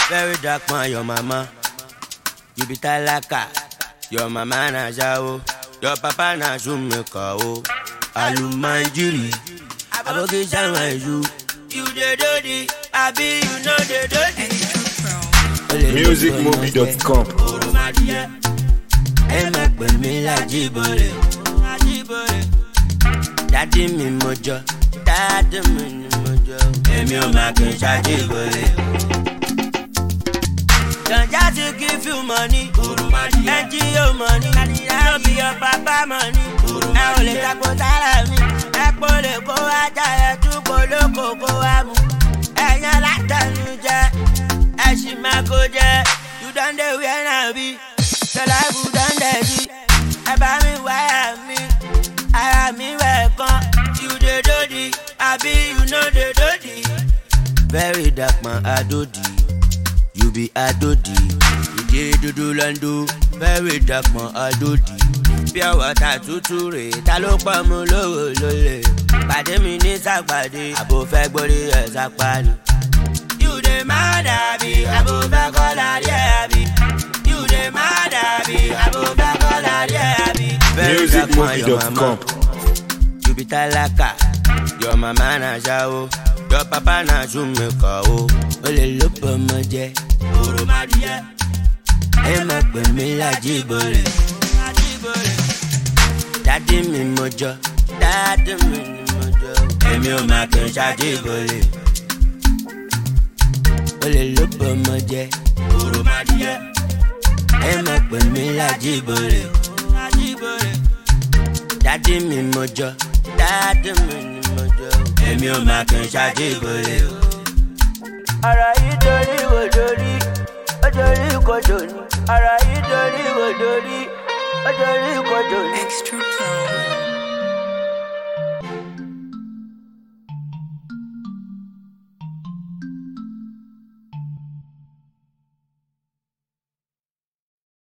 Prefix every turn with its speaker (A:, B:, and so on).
A: Very dark man, your mama. You be talaka. Your mama na jao. Your papa na shumeka o. Alumanjiri. Aboki chama you. You the dodi. Abi you know the dodi.
B: Musicmovie.com.
A: Emma pè mí lájíbọ̀rẹ̀. Daddy mi mojo. Daddy mi ni mojo. Èmi ò máa kí n ṣàjíbọ̀rẹ̀. Don't just give you money. NGO money. No be your papa money. Ẹ ò lè tako sára mi. Ẹ kò lè kó ajá ẹ tún kó lóko kó wá mu. Ẹ̀yàn látẹnu jẹ. Ẹ ṣì máa kó jẹ. You don dey where na be. Ṣọlá ibù don dey di. Ẹ bá mi wáyà mi. Ara mi wẹ̀ kan. You dey dodi. Àbí you no dey dodi. Very dark man adodi. You be adodi. Ìdí dúdú lọ́ndú. Very dark man adodi. Pure water tútù rè. Ta ló pọ̀ mú lówó lólè? Pàdé mi ní sàgbàdé. Àbò fẹ́ gbórí ẹ̀ sápá ni. You dey mad àbí? Àbò fẹ́ kọ́lá díẹ̀ àbí? You dey mad àbí? Àbò fẹ́ kọ́lá díẹ̀ àbí? Very dark man your mama. You be talaka. Your mama na jao. Your papa na shumeka o. O lè ló pọ̀ mọ́ jẹ́. Òròmọdìyẹ. Ẹ má pè mí lájíbọ̀rẹ̀. Daddy mi mojo. Daddy mi ni mojo. Èmi ò máa kí n ṣàjíbọ̀rẹ̀. O lè ló pọ̀ mọ́ jẹ́. Òròmọdìyẹ. Ẹ má pè mí lájíbọ̀rẹ̀. Daddy mi mojo. Daddy mi ni mojo. Èmi ò máa kí n ṣàjíbọ̀rẹ̀. Ara yìí dorí wò dorí. Ó dorí kodò ni. Ara yìí dorí wò dorí. Ó dorí kodò ni.
C: Extra tone.